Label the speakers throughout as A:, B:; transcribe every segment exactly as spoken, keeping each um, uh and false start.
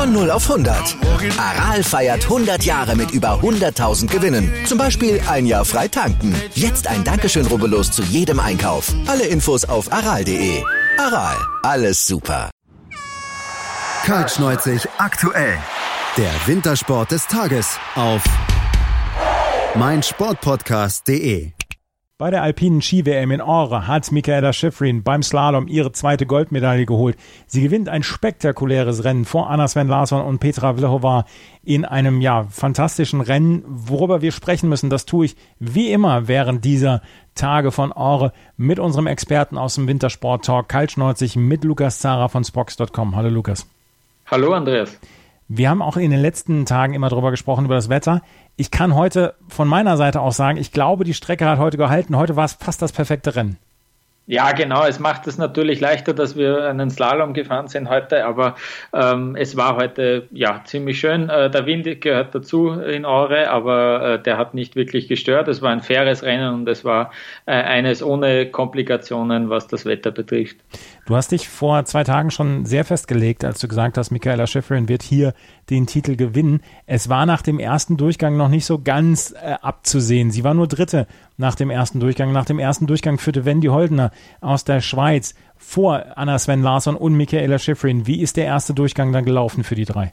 A: Von null auf hundert. Aral feiert hundert Jahre mit über hunderttausend Gewinnen. Zum Beispiel ein Jahr frei tanken. Jetzt ein Dankeschön, rubbellos zu jedem Einkauf. Alle Infos auf aral punkt de. Aral, alles super.
B: Kaltschneuzig aktuell. Der Wintersport des Tages auf meinsportpodcast punkt de.
C: Bei der alpinen Ski-W M in Åre hat Mikaela Shiffrin beim Slalom ihre zweite Goldmedaille geholt. Sie gewinnt ein spektakuläres Rennen vor Anna Sven Larsson und Petra Vlhova in einem ja fantastischen Rennen. Worüber wir sprechen müssen, das tue ich wie immer während dieser Tage von Åre mit unserem Experten aus dem Wintersport-Talk Kaltschneuzig mit Lukas Zara von Spox Punkt com. Hallo Lukas.
D: Hallo Andreas.
C: Wir haben auch in den letzten Tagen immer darüber gesprochen, über das Wetter. Ich kann heute von meiner Seite aus sagen, ich glaube, die Strecke hat heute gehalten. Heute war es fast das perfekte Rennen.
D: Ja, genau. Es macht es natürlich leichter, dass wir einen Slalom gefahren sind heute, aber ähm, es war heute ja ziemlich schön. Äh, der Wind gehört dazu in Åre, aber äh, der hat nicht wirklich gestört. Es war ein faires Rennen und es war äh, eines ohne Komplikationen, was das Wetter betrifft.
C: Du hast dich vor zwei Tagen schon sehr festgelegt, als du gesagt hast, Mikaela Shiffrin wird hier den Titel gewinnen. Es war nach dem ersten Durchgang noch nicht so ganz äh, abzusehen. Sie war nur Dritte nach dem ersten Durchgang. Nach dem ersten Durchgang führte Wendy Holdener aus der Schweiz vor Anna Sven Larsson und Mikaela Shiffrin. Wie ist der erste Durchgang dann gelaufen für die drei?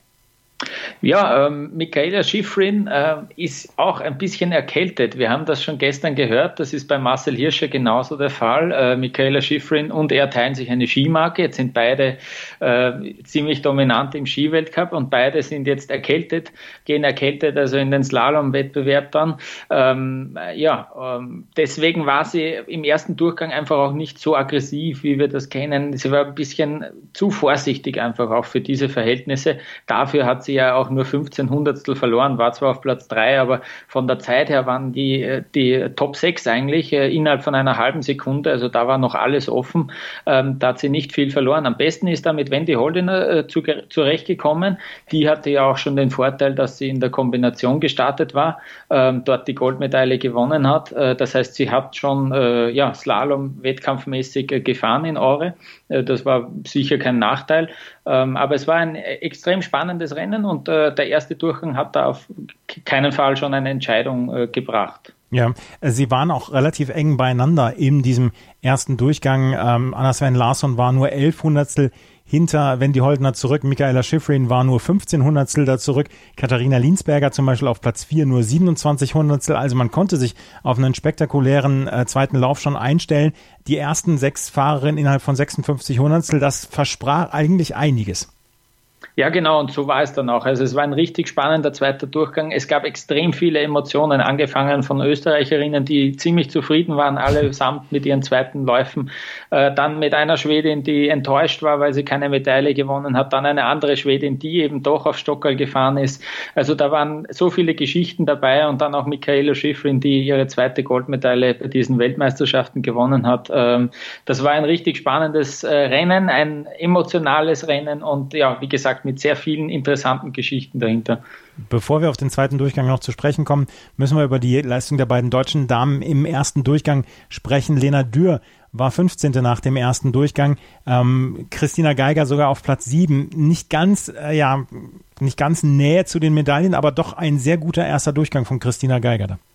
D: Ja, ähm, Mikaela Shiffrin äh, ist auch ein bisschen erkältet. Wir haben das schon gestern gehört. Das ist bei Marcel Hirscher genauso der Fall. Äh, Mikaela Shiffrin und er teilen sich eine Skimarke. Jetzt sind beide äh, ziemlich dominant im Skiweltcup und beide sind jetzt erkältet, gehen erkältet also in den Slalom-Wettbewerb dann. Ähm, ja, ähm, deswegen war sie im ersten Durchgang einfach auch nicht so aggressiv, wie wir das kennen. Sie war ein bisschen zu vorsichtig einfach auch für diese Verhältnisse. Dafür hat sie ja auch nur fünfzehn Hundertstel verloren, war zwar auf Platz drei, aber von der Zeit her waren die, die Top sechs eigentlich äh, innerhalb von einer halben Sekunde, also da war noch alles offen, ähm, da hat sie nicht viel verloren. Am besten ist da mit Wendy Holdener äh, zu, zurechtgekommen, die hatte ja auch schon den Vorteil, dass sie in der Kombination gestartet war, ähm, dort die Goldmedaille gewonnen hat, äh, das heißt, sie hat schon äh, ja, Slalom wettkampfmäßig äh, gefahren in Åre, äh, das war sicher kein Nachteil, ähm, aber es war ein extrem spannendes Rennen und äh, der erste Durchgang hat da auf keinen Fall schon eine Entscheidung äh, gebracht.
C: Ja, sie waren auch relativ eng beieinander in diesem ersten Durchgang. Ähm, Anna Sven Larsson war nur elf Hundertstel hinter Wendy Holdener zurück. Mikaela Shiffrin war nur fünfzehn Hundertstel da zurück. Katharina Linsberger zum Beispiel auf Platz vier nur siebenundzwanzig Hundertstel. Also man konnte sich auf einen spektakulären äh, zweiten Lauf schon einstellen. Die ersten sechs Fahrerinnen innerhalb von sechsundfünfzig Hundertstel, das versprach eigentlich einiges.
D: Ja, genau, und so war es dann auch. Also es war ein richtig spannender zweiter Durchgang. Es gab extrem viele Emotionen, angefangen von Österreicherinnen, die ziemlich zufrieden waren, allesamt mit ihren zweiten Läufen. Äh, dann mit einer Schwedin, die enttäuscht war, weil sie keine Medaille gewonnen hat. Dann eine andere Schwedin, die eben doch auf Stockerl gefahren ist. Also da waren so viele Geschichten dabei und dann auch Mikaela Shiffrin, die ihre zweite Goldmedaille bei diesen Weltmeisterschaften gewonnen hat. Ähm, das war ein richtig spannendes äh, Rennen, ein emotionales Rennen und ja, wie gesagt, mit sehr vielen interessanten Geschichten dahinter.
C: Bevor wir auf den zweiten Durchgang noch zu sprechen kommen, müssen wir über die Leistung der beiden deutschen Damen im ersten Durchgang sprechen. Lena Dürr war fünfzehnte nach dem ersten Durchgang. Ähm, Christina Geiger sogar auf Platz sieben. Nicht ganz, äh, ja, nicht ganz Nähe zu den Medaillen, aber doch ein sehr guter erster Durchgang von Christina Geiger da.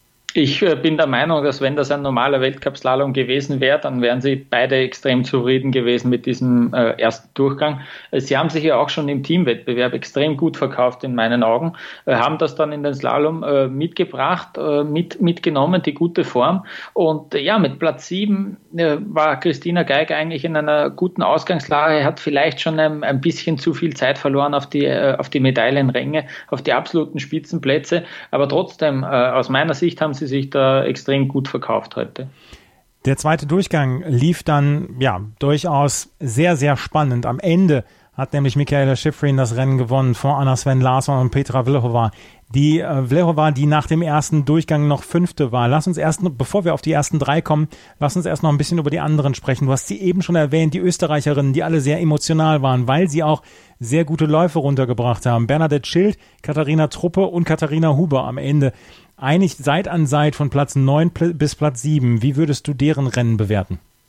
D: Ich bin der Meinung, dass wenn das ein normaler Weltcup-Slalom gewesen wäre, dann wären sie beide extrem zufrieden gewesen mit diesem äh, ersten Durchgang. Sie haben sich ja auch schon im Teamwettbewerb extrem gut verkauft in meinen Augen, äh, haben das dann in den Slalom äh, mitgebracht, äh, mit, mitgenommen, die gute Form. Und äh, ja, mit Platz sieben äh, war Christina Geiger eigentlich in einer guten Ausgangslage, hat vielleicht schon ein, ein bisschen zu viel Zeit verloren auf die, äh, auf die Medaillenränge, auf die absoluten Spitzenplätze. Aber trotzdem, äh, aus meiner Sicht haben sie sie sich da extrem gut verkauft heute.
C: Der zweite Durchgang lief dann ja durchaus sehr, sehr spannend. Am Ende hat nämlich Mikaela Shiffrin das Rennen gewonnen vor Anna Sven Larsson und Petra Vlhova. Die äh, Vlhova, die nach dem ersten Durchgang noch Fünfte war. Lass uns erst, bevor wir auf die ersten drei kommen, lass uns erst noch ein bisschen über die anderen sprechen. Du hast sie eben schon erwähnt, die Österreicherinnen, die alle sehr emotional waren, weil sie auch sehr gute Läufe runtergebracht haben. Bernadette Schild, Katharina Truppe und Katharina Huber am Ende. Einig Seit an Seit von Platz neun bis Platz sieben. Wie würdest du deren Rennen bewerten?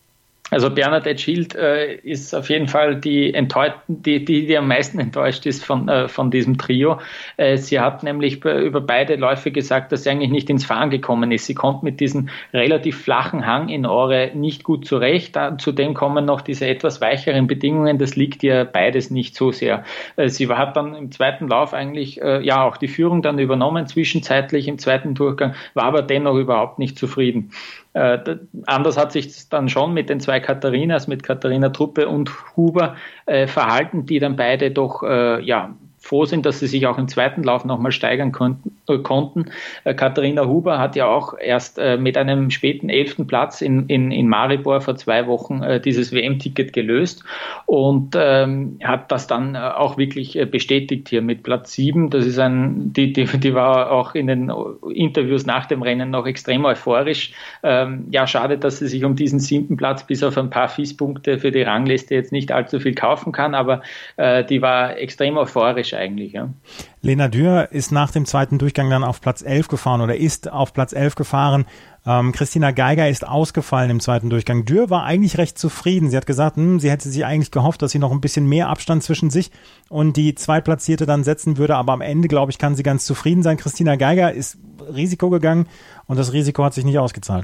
D: Also Bernadette Schild äh, ist auf jeden Fall die, enttäuscht, die, die, die am meisten enttäuscht ist von, äh, von diesem Trio. Äh, sie hat nämlich über beide Läufe gesagt, dass sie eigentlich nicht ins Fahren gekommen ist. Sie kommt mit diesem relativ flachen Hang in Åre nicht gut zurecht. Da, zudem kommen noch diese etwas weicheren Bedingungen. Das liegt ihr beides nicht so sehr. Äh, sie hat dann im zweiten Lauf eigentlich äh, ja auch die Führung dann übernommen, zwischenzeitlich im zweiten Durchgang, war aber dennoch überhaupt nicht zufrieden. Äh, anders hat sich dann schon mit den zwei Katharinas, mit Katharina Truppe und Huber äh, verhalten, die dann beide doch äh, ja froh sind, dass sie sich auch im zweiten Lauf nochmal steigern konnten. Äh, konnten. Äh, Katharina Huber hat ja auch erst äh, mit einem späten elften Platz in, in, in Maribor vor zwei Wochen äh, dieses W M-Ticket gelöst und ähm, hat das dann äh, auch wirklich äh, bestätigt hier mit Platz sieben. Das ist ein, die, die, die war auch in den Interviews nach dem Rennen noch extrem euphorisch. Ähm, ja, schade, dass sie sich um diesen siebten Platz bis auf ein paar Fiespunkte für die Rangliste jetzt nicht allzu viel kaufen kann, aber äh, die war extrem euphorisch eigentlich, ja.
C: Lena Dürr ist nach dem zweiten Durchgang dann auf Platz elf gefahren oder ist auf Platz elf gefahren. Ähm, Christina Geiger ist ausgefallen im zweiten Durchgang. Dürr war eigentlich recht zufrieden. Sie hat gesagt, hm, sie hätte sich eigentlich gehofft, dass sie noch ein bisschen mehr Abstand zwischen sich und die Zweitplatzierte dann setzen würde. Aber am Ende, glaube ich, kann sie ganz zufrieden sein. Christina Geiger ist Risiko gegangen und das Risiko hat sich nicht ausgezahlt.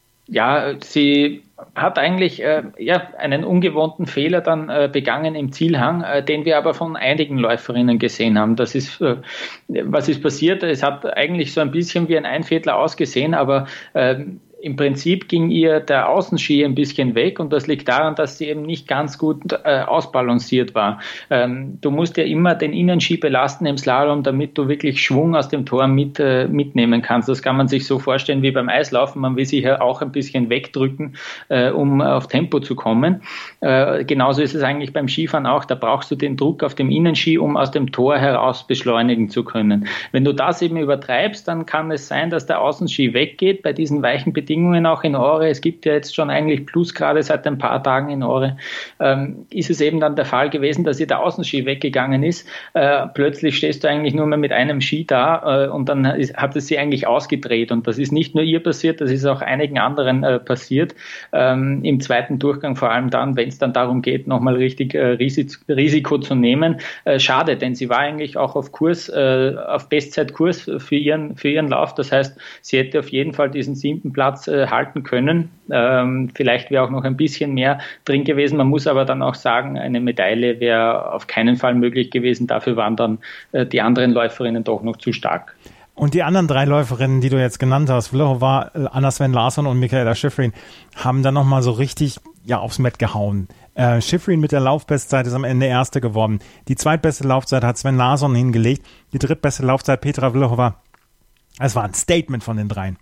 D: Ja, sie hat eigentlich äh, ja, einen ungewohnten Fehler dann äh, begangen im Zielhang, äh, den wir aber von einigen Läuferinnen gesehen haben. Das ist, äh, was ist passiert? Es hat eigentlich so ein bisschen wie ein Einviertler ausgesehen, aber äh, im Prinzip ging ihr der Außenski ein bisschen weg und das liegt daran, dass sie eben nicht ganz gut äh, ausbalanciert war. Ähm, du musst ja immer den Innenski belasten im Slalom, damit du wirklich Schwung aus dem Tor mit, äh, mitnehmen kannst. Das kann man sich so vorstellen wie beim Eislaufen. Man will sich ja auch ein bisschen wegdrücken, äh, um auf Tempo zu kommen. Äh, genauso ist es eigentlich beim Skifahren auch. Da brauchst du den Druck auf dem Innenski, um aus dem Tor heraus beschleunigen zu können. Wenn du das eben übertreibst, dann kann es sein, dass der Außenski weggeht bei diesen weichen Bedingungen auch in Åre. Es gibt ja jetzt schon eigentlich Plusgrade seit ein paar Tagen in Åre. Ähm, ist es eben dann der Fall gewesen, dass ihr der Außenski weggegangen ist. Äh, plötzlich stehst du eigentlich nur mehr mit einem Ski da äh, und dann ist, hat es sie eigentlich ausgedreht. Und das ist nicht nur ihr passiert, das ist auch einigen anderen äh, passiert. Ähm, Im zweiten Durchgang vor allem dann, wenn es dann darum geht, nochmal richtig äh, Risiko, Risiko zu nehmen. Äh, schade, denn sie war eigentlich auch auf Kurs, äh, auf Bestzeitkurs für ihren, für ihren Lauf. Das heißt, sie hätte auf jeden Fall diesen siebten Platz äh, halten können. Ähm, vielleicht wäre auch noch ein bisschen mehr drin gewesen. Man muss aber dann auch sagen, eine Medaille wäre auf keinen Fall möglich gewesen. Dafür waren dann äh, die anderen Läuferinnen doch noch zu stark.
C: Und die anderen drei Läuferinnen, die du jetzt genannt hast, Vlhova, Anna Sven Larsson und Mikaela Shiffrin, haben dann nochmal so richtig ja, aufs Met gehauen. Äh, Shiffrin mit der Laufbestzeit ist am Ende Erste geworden. Die zweitbeste Laufzeit hat Sven Larsson hingelegt. Die drittbeste Laufzeit Petra Vlhova. Es war ein Statement von den dreien.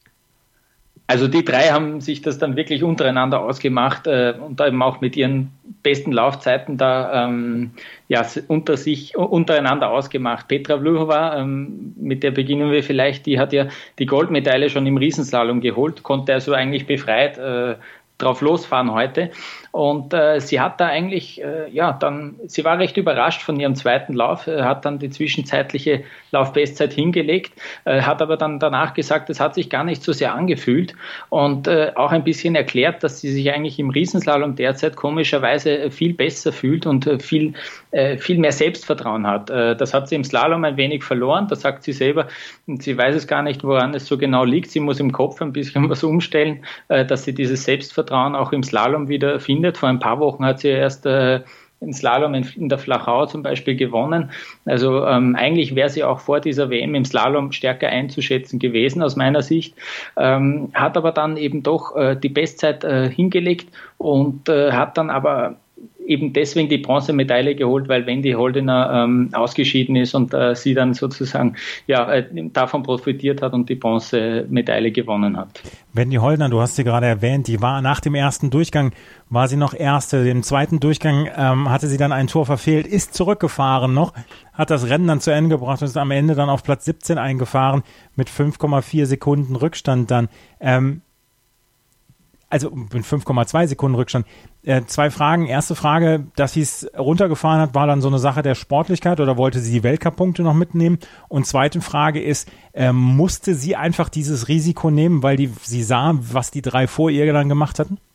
D: Also die drei haben sich das dann wirklich untereinander ausgemacht äh, und eben auch mit ihren besten Laufzeiten da ähm, ja, unter sich, untereinander ausgemacht. Petra Vlhova, ähm, mit der beginnen wir vielleicht, die hat ja die Goldmedaille schon im Riesenslalom geholt, konnte also eigentlich befreit äh, drauf losfahren heute. Und äh, sie hat da eigentlich, äh, ja, dann, sie war recht überrascht von ihrem zweiten Lauf, äh, hat dann die zwischenzeitliche Laufbestzeit hingelegt, äh, hat aber dann danach gesagt, es hat sich gar nicht so sehr angefühlt und äh, auch ein bisschen erklärt, dass sie sich eigentlich im Riesenslalom derzeit komischerweise viel besser fühlt und äh, viel, äh, viel mehr Selbstvertrauen hat. Äh, das hat sie im Slalom ein wenig verloren, das sagt sie selber, und sie weiß es gar nicht, woran es so genau liegt. Sie muss im Kopf ein bisschen was umstellen, äh, dass sie dieses Selbstvertrauen auch im Slalom wieder findet. Vor ein paar Wochen hat sie erst äh, in Slalom in, in der Flachau zum Beispiel gewonnen. Also ähm, eigentlich wäre sie auch vor dieser W M im Slalom stärker einzuschätzen gewesen aus meiner Sicht. Ähm, hat aber dann eben doch äh, die Bestzeit äh, hingelegt und äh, hat dann aber eben deswegen die Bronzemedaille geholt, weil Wendy Holdener ähm, ausgeschieden ist und äh, sie dann sozusagen ja, äh, davon profitiert hat und die Bronzemedaille gewonnen hat.
C: Wendy Holdener, du hast sie gerade erwähnt, die war nach dem ersten Durchgang, war sie noch Erste. Im zweiten Durchgang ähm, hatte sie dann ein Tor verfehlt, ist zurückgefahren noch, hat das Rennen dann zu Ende gebracht und ist am Ende dann auf Platz siebzehn eingefahren mit fünf Komma vier Sekunden Rückstand dann. Ähm, also mit fünf Komma zwei Sekunden Rückstand. Äh, zwei Fragen. Erste Frage, dass sie es runtergefahren hat, war dann so eine Sache der Sportlichkeit oder wollte sie die Weltcup-Punkte noch mitnehmen? Und zweite Frage ist, äh, musste sie einfach dieses Risiko nehmen, weil die, sie sah, was die drei vor ihr dann gemacht hatten?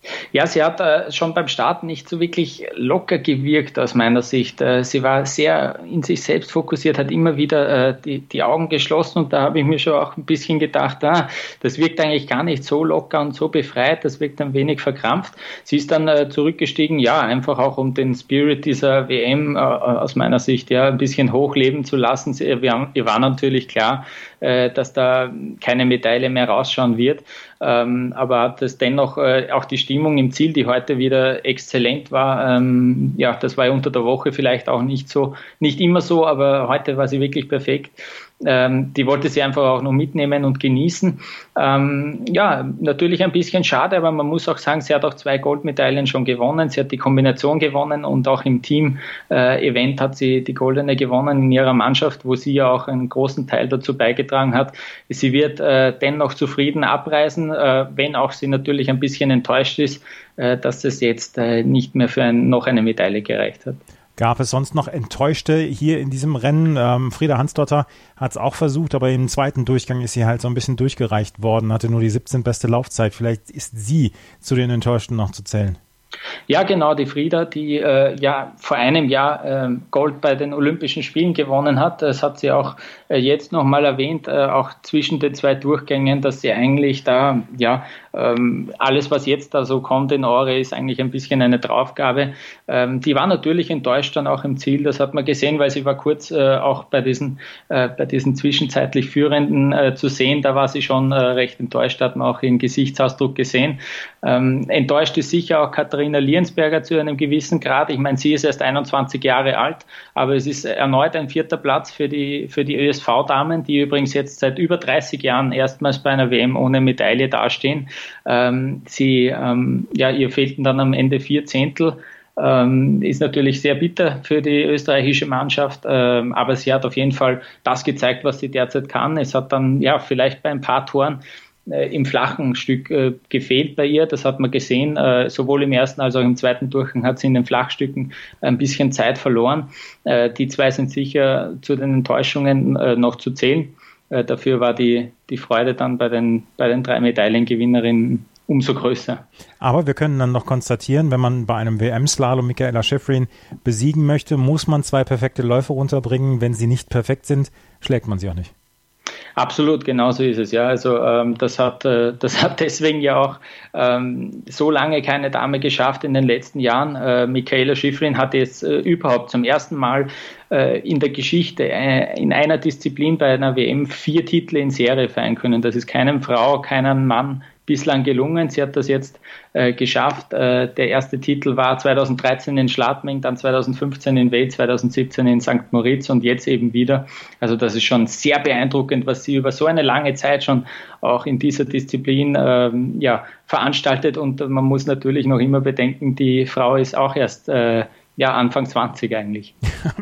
D: Ja, sie hat äh, schon beim Start nicht so wirklich locker gewirkt aus meiner Sicht. Äh, sie war sehr in sich selbst fokussiert, hat immer wieder äh, die, die Augen geschlossen und da habe ich mir schon auch ein bisschen gedacht, ah, das wirkt eigentlich gar nicht so locker und so befreit, das wirkt ein wenig verkrampft. Sie ist dann äh, zurückgestiegen, ja, einfach auch um den Spirit dieser W M äh, aus meiner Sicht ja ein bisschen hochleben zu lassen. Sie, wir, wir war natürlich klar, äh, dass da keine Medaille mehr rausschauen wird. Ähm, aber hat es dennoch äh, auch die Stimmung im Ziel, die heute wieder exzellent war. Ähm, ja, das war ja unter der Woche vielleicht auch nicht so, nicht immer so, aber heute war sie wirklich perfekt. Ähm, die wollte sie einfach auch noch mitnehmen und genießen. Ähm, ja, natürlich ein bisschen schade, aber man muss auch sagen, sie hat auch zwei Goldmedaillen schon gewonnen. Sie hat die Kombination gewonnen und auch im Team-Event äh, hat sie die goldene gewonnen in ihrer Mannschaft, wo sie ja auch einen großen Teil dazu beigetragen hat. Sie wird äh, dennoch zufrieden abreisen, äh, wenn auch sie natürlich ein bisschen enttäuscht ist, äh, dass es jetzt äh, nicht mehr für ein, noch eine Medaille gereicht hat.
C: Gab es sonst noch Enttäuschte hier in diesem Rennen? Ähm, Frieda Hansdotter hat es auch versucht, aber im zweiten Durchgang ist sie halt so ein bisschen durchgereicht worden, hatte nur die siebzehnte beste Laufzeit. Vielleicht ist sie zu den Enttäuschten noch zu zählen.
D: Ja, genau, die Frieda, die äh, ja vor einem Jahr äh, Gold bei den Olympischen Spielen gewonnen hat. Das hat sie auch äh, jetzt nochmal erwähnt, äh, auch zwischen den zwei Durchgängen, dass sie eigentlich da, ja, ähm, alles, was jetzt da so kommt in Åre, ist eigentlich ein bisschen eine Draufgabe. Ähm, die war natürlich enttäuscht dann auch im Ziel, das hat man gesehen, weil sie war kurz äh, auch bei diesen, äh, bei diesen zwischenzeitlich Führenden äh, zu sehen. Da war sie schon äh, recht enttäuscht, hat man auch ihren Gesichtsausdruck gesehen. Ähm, enttäuscht ist sicher auch Katharina Liensberger zu einem gewissen Grad. Ich meine, sie ist erst einundzwanzig Jahre alt, aber es ist erneut ein vierter Platz für die, für die Ö S V-Damen, die übrigens jetzt seit über dreißig Jahren erstmals bei einer W M ohne Medaille dastehen. Ähm, sie, ähm, ja, ihr fehlten dann am Ende vier Zehntel. Ähm, ist natürlich sehr bitter für die österreichische Mannschaft, ähm, aber sie hat auf jeden Fall das gezeigt, was sie derzeit kann. Es hat dann ja vielleicht bei ein paar Toren im flachen Stück äh, gefehlt bei ihr. Das hat man gesehen. Äh, sowohl im ersten als auch im zweiten Durchgang hat sie in den Flachstücken ein bisschen Zeit verloren. Äh, die zwei sind sicher zu den Enttäuschungen äh, noch zu zählen. Äh, dafür war die, die Freude dann bei den, bei den drei Medaillengewinnerinnen umso größer.
C: Aber wir können dann noch konstatieren, wenn man bei einem W M-Slalom Mikaela Shiffrin besiegen möchte, muss man zwei perfekte Läufe runterbringen. Wenn sie nicht perfekt sind, schlägt man sie auch nicht.
D: Absolut, genauso ist es, ja. Also ähm, das hat äh, das hat deswegen ja auch ähm, so lange keine Dame geschafft in den letzten Jahren. Äh, Mikaela Shiffrin hat jetzt äh, überhaupt zum ersten Mal äh, in der Geschichte äh, in einer Disziplin bei einer W M vier Titel in Serie feiern können. Das ist keinem Frau, keinem Mann bislang gelungen. Sie hat das jetzt äh, geschafft. Äh, der erste Titel war zweitausenddreizehn in Schladming, dann zweitausendfünfzehn in Wales, zweitausendsiebzehn in Sankt Moritz und jetzt eben wieder. Also das ist schon sehr beeindruckend, was sie über so eine lange Zeit schon auch in dieser Disziplin ähm, ja, veranstaltet. Und man muss natürlich noch immer bedenken, die Frau ist auch erst äh, ja, Anfang zwanzig eigentlich.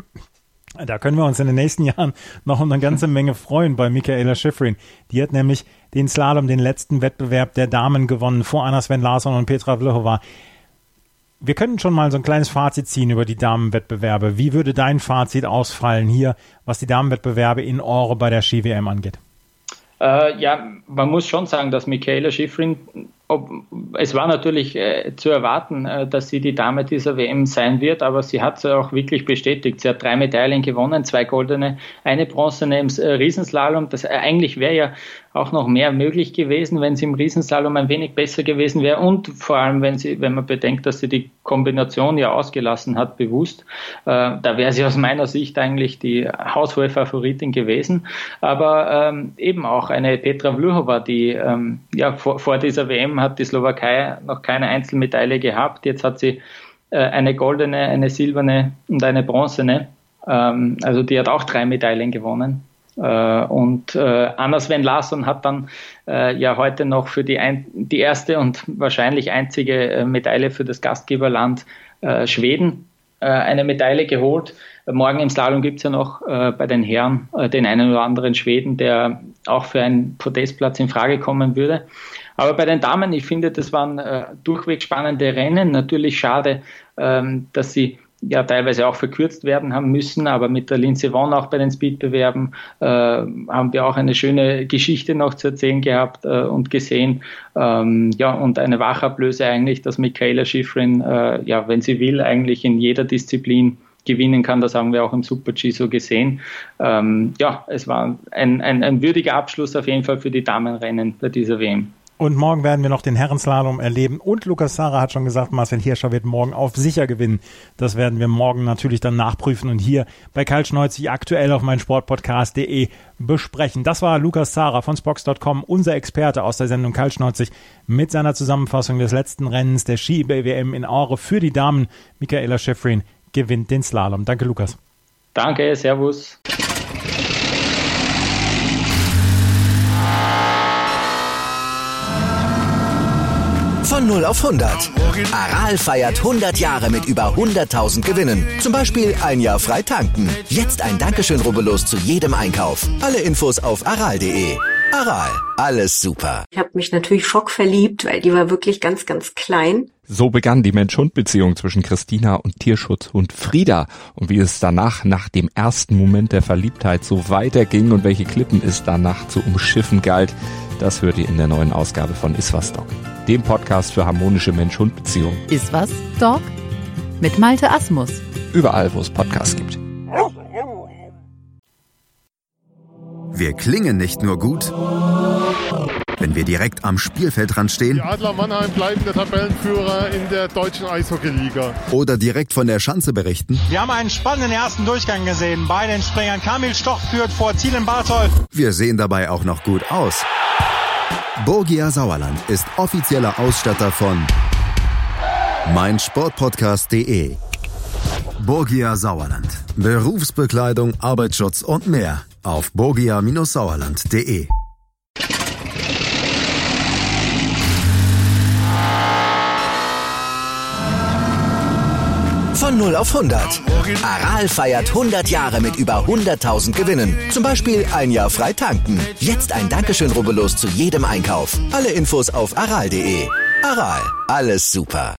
C: Da können wir uns in den nächsten Jahren noch um eine ganze Menge freuen bei Mikaela Shiffrin. Die hat nämlich den Slalom, den letzten Wettbewerb der Damen gewonnen, vor Anna Sven Larsson und Petra Vlhova. Wir können schon mal so ein kleines Fazit ziehen über die Damenwettbewerbe. Wie würde dein Fazit ausfallen hier, was die Damenwettbewerbe in Åre bei der Ski-W M angeht?
D: Äh, ja, man muss schon sagen, dass Mikaela Shiffrin, ob, es war natürlich äh, zu erwarten, äh, dass sie die Dame dieser W M sein wird, aber sie hat es auch wirklich bestätigt. Sie hat drei Medaillen gewonnen, zwei goldene, eine bronzene im äh, Riesenslalom. Das äh, eigentlich wäre ja auch noch mehr möglich gewesen, wenn sie im Riesenslalom ein wenig besser gewesen wäre und vor allem, wenn sie, wenn man bedenkt, dass sie die Kombination ja ausgelassen hat, bewusst. Äh, da wäre sie aus meiner Sicht eigentlich die haushohe Favoritin gewesen. Aber ähm, eben auch eine Petra Vlhova, die ähm, ja vor, vor dieser W M hat die Slowakei noch keine Einzelmedaille gehabt. Jetzt hat sie äh, eine goldene, eine silberne und eine bronzene. Ähm, also die hat auch drei Medaillen gewonnen. Uh, und uh, Anna Sven Larsson hat dann uh, ja heute noch für die, ein, die erste und wahrscheinlich einzige uh, Medaille für das Gastgeberland uh, Schweden uh, eine Medaille geholt. Uh, morgen im Slalom gibt es ja noch uh, bei den Herren uh, den einen oder anderen Schweden, der auch für einen Podestplatz in Frage kommen würde. Aber bei den Damen, ich finde, das waren uh, durchweg spannende Rennen. Natürlich schade, uh, dass sie ja teilweise auch verkürzt werden haben müssen, aber mit der Lindsey Vonn auch bei den Speedbewerben äh, haben wir auch eine schöne Geschichte noch zu erzählen gehabt äh, und gesehen. Ähm, ja, und eine Wachablöse eigentlich, dass Mikaela Shiffrin, äh, ja, wenn sie will, eigentlich in jeder Disziplin gewinnen kann. Das haben wir auch im Super-G so gesehen. Ähm, ja, es war ein, ein, ein würdiger Abschluss auf jeden Fall für die Damenrennen bei dieser W M.
C: Und morgen werden wir noch den Herrenslalom erleben. Und Lukas Zara hat schon gesagt, Marcel Hirscher wird morgen auf sicher gewinnen. Das werden wir morgen natürlich dann nachprüfen und hier bei Kaltschneuzig aktuell auf meinsportpodcast punkt de besprechen. Das war Lukas Zara von Spox Punkt com, unser Experte aus der Sendung Kaltschneuzig mit seiner Zusammenfassung des letzten Rennens der Ski-W M in Aure für die Damen. Mikaela Shiffrin gewinnt den Slalom. Danke, Lukas.
D: Danke, servus.
A: Von null auf hundert. Aral feiert hundert Jahre mit über hunderttausend Gewinnen. Zum Beispiel ein Jahr frei tanken. Jetzt ein Dankeschön, rubbellos zu jedem Einkauf. Alle Infos auf aral punkt de. Aral, alles super.
E: Ich habe mich natürlich schockverliebt, weil die war wirklich ganz, ganz klein.
F: So begann die Mensch-Hund-Beziehung zwischen Christina und Tierschutzhund Frieda. Und wie es danach, nach dem ersten Moment der Verliebtheit, so weiterging und welche Klippen es danach zu umschiffen galt, das hört ihr in der neuen Ausgabe von Iswas Dog, dem Podcast für harmonische Mensch-Hund-Beziehungen.
G: Iswas Dog mit Malte Asmus.
F: Überall, wo es Podcasts gibt.
B: Wir klingen nicht nur gut, wenn wir direkt am Spielfeldrand stehen.
H: Die Adler Mannheim bleiben der Tabellenführer in der deutschen Eishockeyliga.
B: Oder direkt von der Schanze berichten.
I: Wir haben einen spannenden ersten Durchgang gesehen. Bei den Springern Kamil Stoch führt vor Zielen Bartol.
B: Wir sehen dabei auch noch gut aus. Borgia Sauerland ist offizieller Ausstatter von meinsportpodcast punkt de. Borgia Sauerland. Berufsbekleidung, Arbeitsschutz und mehr auf borgia Sauerland punkt de.
A: Von null auf hundert. Aral feiert hundert Jahre mit über hunderttausend Gewinnen. Zum Beispiel ein Jahr frei tanken. Jetzt ein Dankeschön, rubbellos zu jedem Einkauf. Alle Infos auf aral punkt de. Aral, alles super.